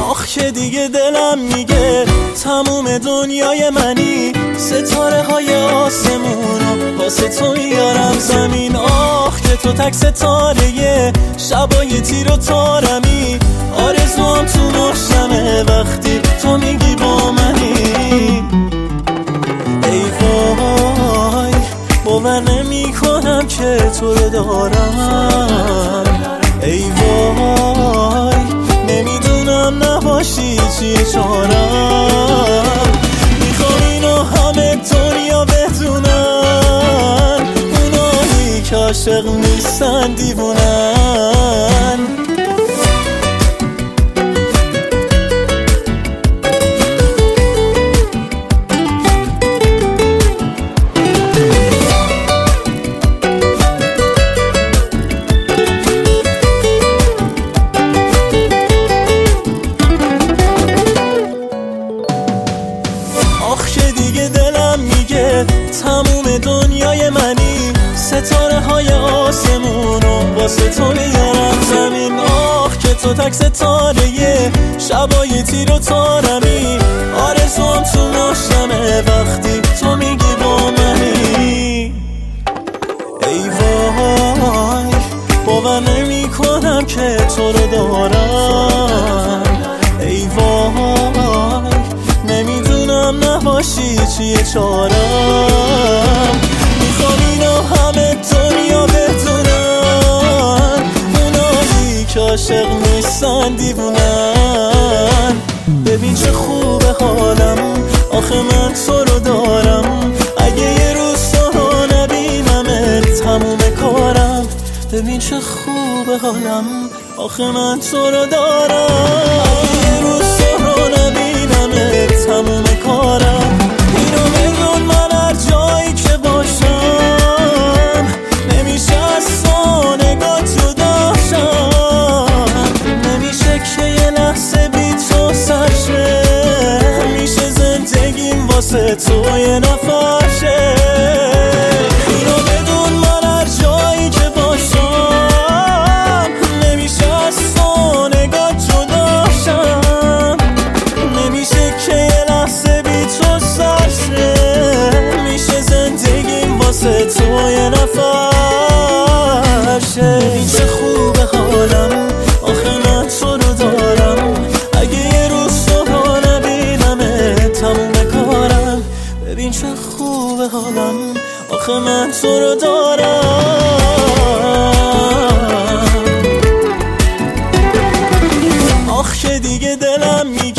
آخ که دیگه دلم میگه تموم دنیای منی، ستاره های آسمونو واسه تو میارم زمین. آخ که تو تک ستاره شبای تیر و تارمی، آرزوام تو نشمه وقتی تو میگی با منی. ای وای باور نمی کنم که تو رو دارم. ای وای نمیدونم نباشی چیه چارم. میخوام اینو همه دنیا بدونن، اونایی که عاشق نیستن دیوونن. دلم میگه تموم دنیای منی، ستاره های آسمونو واسه تو میارم زمین. آخ که تو تک ستاره شبای تیر و تارمی، آرزوام تو نشمه وقتی تو میگی با منی. ای وای باور نمی کنم که تو رو دارم. ای وای نمیدونم نباشی چیه چارم. میخوام اینو همه دنیا بدونن، اونایی که عاشق نیستن دیوونن. ببین چه خوبه حالم، آخه من تو رو دارم. اگه یه روز تو رو نبینمت تموم کارم. ببین چه خوبه حالم، آخه من تو رو دارم. اگه یه روز تو رو نبینمت تموم کارم. اینو بدون من هر جایی که باشم، نمیشه از تو نگاه جدا شم. نمیشه که یه لحظه بی تو سر شه، میشه زندگیم واسه تو یه نفرشه. اینو بدون من هر جایی که باشم، نمیشه از تو نگاه جدا شم. نمیشه که یه لحظه بی تو سر شه، میشه زندگیم واسه تو یه نفرشه. ببین چه خوبه حالم، آخه من تو رو دارم. اگه یه روز تو رو نبینمه تموم کارم. ببین چه خوبه حالم، آخه من تو رو دارم. آخ که دیگه دلم میگه